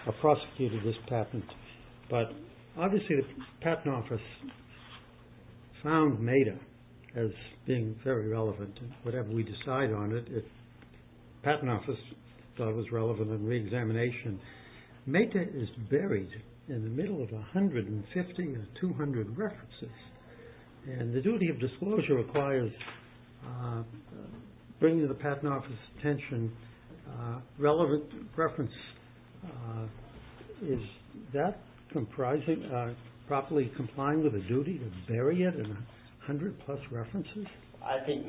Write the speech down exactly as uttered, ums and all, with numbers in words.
uh, prosecuted this patent, but obviously the Patent Office found Meta as being very relevant. Whatever we decide on it, it Patent Office thought it was relevant in re-examination. Meta is buried in the middle of one hundred fifty or two hundred references, and the duty of disclosure requires uh, bringing to the Patent Office attention uh, relevant reference. Uh, is that comprising uh, properly complying with a duty to bury it in a hundred plus references? I think